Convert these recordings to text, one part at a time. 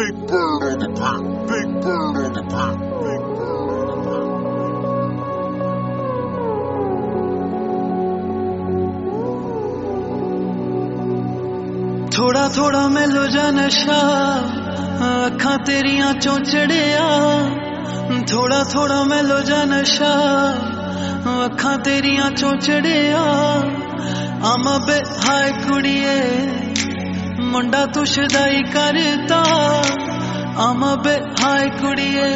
Big bird on the beat. Big bird on the beat. Big bird on the beat. थोड़ा थोड़ा मिलो जा नशा अखां तेरियां चों चढ़िया थोड़ा थोड़ा मिलो जा नशा अखां तेरियां चों चढ़िया I'm a bit high कुड़िए मुंडा तू शदाई करता I'm a bit high कुड़िए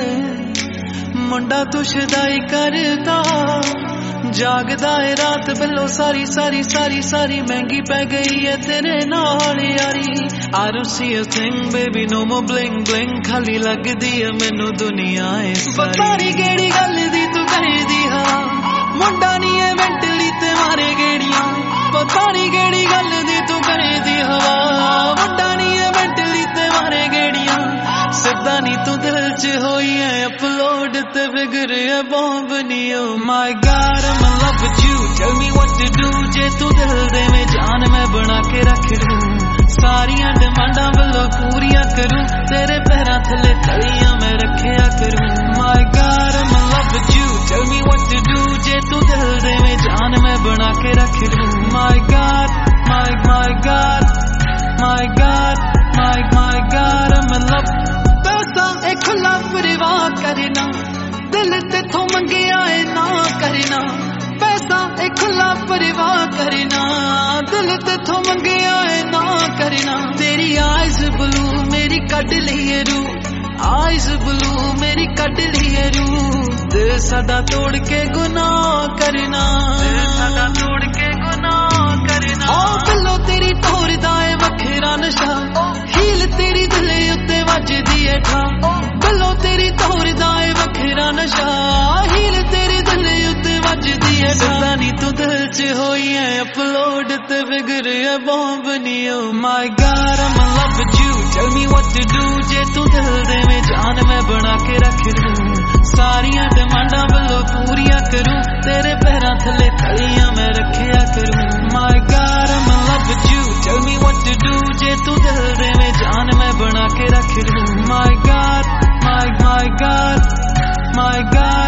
मुंडा तू शदाई करता जागदा है रात बिलो सारी सारी सारी सारी महंगी पै गई है तेरे नाल यारी I don't see a thing baby no more bling bling खाली लगदी है मैनू दुनिया है पता नहीं केड़ी गल दी तू कहदी हां मुंडा नहीं है मेंटली ते मारे गेड़ियां पता नहीं केड़ी गल दी तू कहदी हवा मुंडा नहीं है मेंटली ते मारे गेड़ियां सिद्धा नहीं तू दिल च होई है अपलोड ते फिगर है बॉम्ब नहीं oh my god I'm in love with you tell me what to do जे तू दिल दे में जान मैं बना के रख लूं सारियां डिमांडां बल्लो पूरियां करूं तेरे पैरां थले तलियां मैं रखिया करूं my god I'm in love with you tell me what to do जे तू दिल दे में जान मैं बना के रख लूं my god my god my god my god I'm in love पैसा एक खुला परवाह करना दिल ते थो मंगिया है ना करना पैसा एक खुला परवाह करना दिल ते थो मंगिया है ना करना तेरी आइज़ ब्लू मेरी कट लिए रू आइज़ ब्लू मेरी कट लिए रू दिल सदा तोड़ के गुनाह करना दिल सदा तोड़ के गुनाह करना ओ बिल्लो तेरी तोड़दा है वखरा नशा हील तेरी दिल उत्ते वजदी है ठा बिल्लो तेरी तोड़दा है वखरा नशा हील तेरी दिल उत्ते वजदी है सदा नहीं तू दिल च होई है अपलोड ते फिगर है बॉम्ब नहीं oh my god I'm in love with you tell me what to do जे तू दिल दे में जान मैं बना के रख लूं सारियां डिमांडां बल्लो पूरियां करूं तेरे पैरां थले तलियां मैं रखिया करूं my god I'm in love with you tell me what to do जे तू दिल दे में जान मैं बना के रख लूं my god my god my god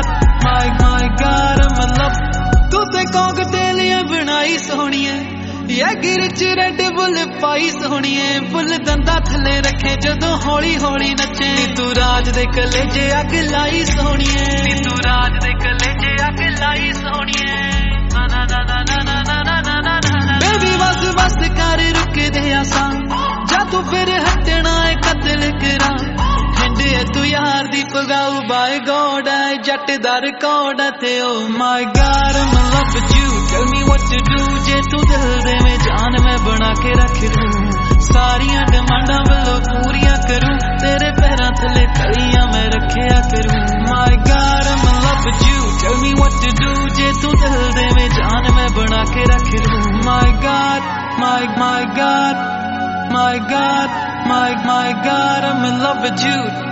my god I'm in love तू ते कॉकटेल ये बनाई सोहणीए या गिरच रेड बुल पाई सोहणीए फुल दंदा थले रखे जदों हौली हौली नचे तू राज दे कलेजे अग लाई सोहणीए तू राज दे कलेजे अग लाई सोहणीए ना ना ना ना ना ना ना ना बेबी बस बस कर रुक दे आसां जा तू फिर हटना है कतल करा हिंडे तू यार दी पगाऊ बाय गॉड है जट दा रिकॉर्ड थे oh my god I'm in love with you tell me what to do जे तू दिल दे में जान मैं बना के रख लूं सारियां डिमांडां बल्लो पूरियां करूं तेरे पैरां थले तलियां मैं रखिया करूं my god I'm in love with you tell me what to do जे तू दिल दे में जान मैं बना के रख लूं my god my god my god I'm in love with you